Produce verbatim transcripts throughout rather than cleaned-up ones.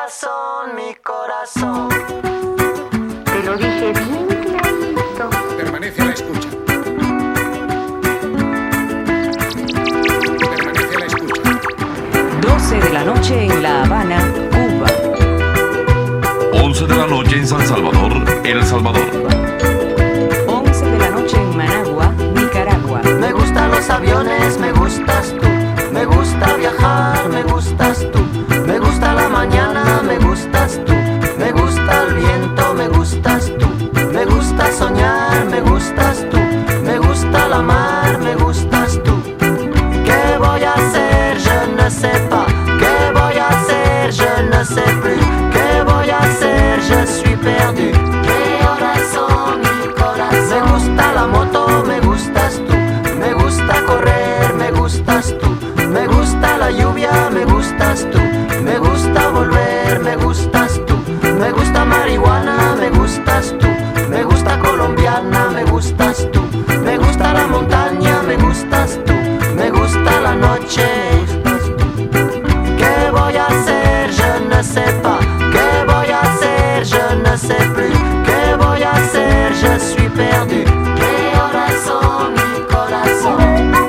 corazón, mi corazón. Te lo dije bien clarito. Permanece a la escucha. Permanece a la escucha. doce de la noche en La Habana, Cuba. once de la noche en San Salvador, El Salvador. once de la noche en Managua, Nicaragua. Me gustan los aviones, me gustas tú. Me gusta viajar, me gustas tú. Me gusta la mañana, me gustas tú. Me gusta el viento, me gustas tú. Me gusta soñar, me gustas tú. Me gusta la mar, me gustas tú. ¿Qué voy a hacer? Je ne sais pas. ¿Qué voy a hacer? Je ne sais plus. ¿Qué voy a hacer? Je suis perdu. ¿Qué horas son, mi corazón? Me gusta la moto, me gustas tú. Me gusta correr, me gustas tú. Me gusta la lluvia, me gustas tú. Me gusta volver, me gustas tú. Me gusta marihuana, me gustas tú. Me gusta colombiana, me gustas tú. Me gusta la montaña, me gustas tú. Me gusta la noche, me gustas tú. ¿Qué voy a hacer? Je ne sais pas. ¿Qué voy a hacer? Je ne sais plus. ¿Qué voy a hacer? Je suis perdu. ¿Qué horas son, mi corazón?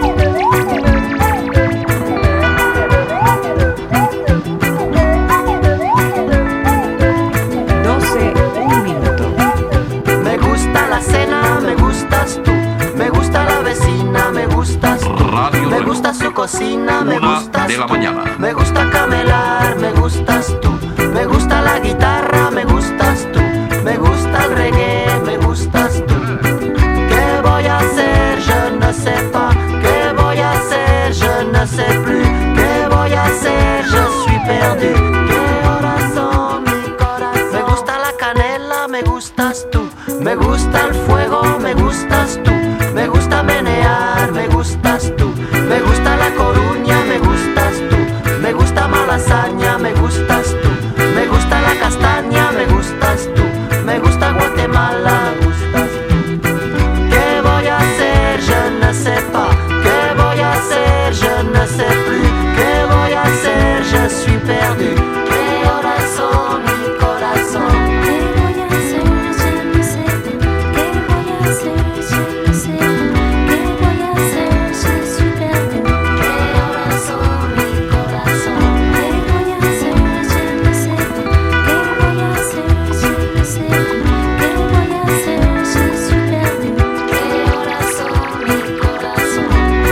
doce, un minuto. Me gusta la cena, me gustas tú. Me gusta la vecina, me gustas tú. Radio Me Reloj. gusta su cocina, me Una gustas de la tú. mañana. Me gusta camelar, me gustas tú. Me gusta la guitarra, me gustas tú. Me gusta el reggae, me gustas tú. ¿Qué voy a hacer? Je ne sais pas. ¿Qué voy a hacer? Je ne sais plus. ¿Qué voy a hacer? Je suis perdu. ¿Qué horas son, mi corazón? Me gusta la canela, me gustas tú. Me gusta el fuego, me gustas tú. Me gusta menear, me gustas tú. Me gusta La Coruña, me gustas tú. Me gusta Malasaña, me gustas tú. Me gusta la castaña, me gustas tú. Me gusta Guatemala, me gustas tú. ¿Qué voy a hacer? Je ne sais pas. ¿Qué voy a hacer? Je ne sais plus. ¿Qué voy a hacer? Je suis perdu. ¿Qué horas son, mi corazón? ¿Qué voy a hacer? Je ne sais pas. ¿Qué voy a hacer? Je ne sais pas. ¿Qué voy a hacer? Je suis perdu. ¿Qué horas son, mi corazón? ¿Qué voy a hacer? Je ne sais pas. ¿Qué voy a hacer? Je ne sais pas. ¿Qué voy a hacer? Je suis perdu. ¿Qué horas son, mi corazón?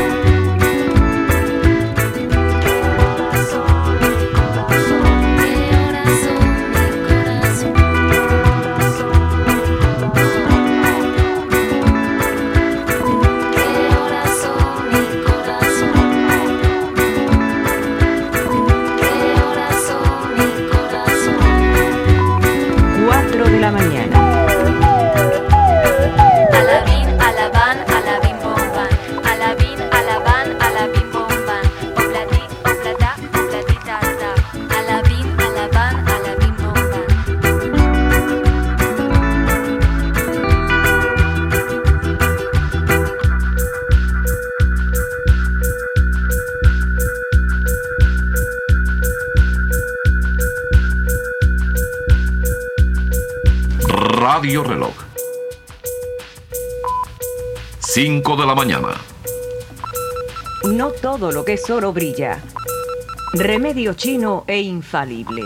¿Qué horas son, mi corazón? ¿Qué horas son, mi corazón? ¿Qué horas son, mi corazón? ¿Qué horas son, mi corazón? cuatro de la mañana. Alabín, alabán, alabín, bomban. Alabín, alabán, alabín, bomban. Oblatí, oblatá, oblatita, ta. Alabín, alabán, alabín, bomban. Radio Reloj. cinco de la mañana. No todo lo que es oro brilla. Remedio chino e infalible.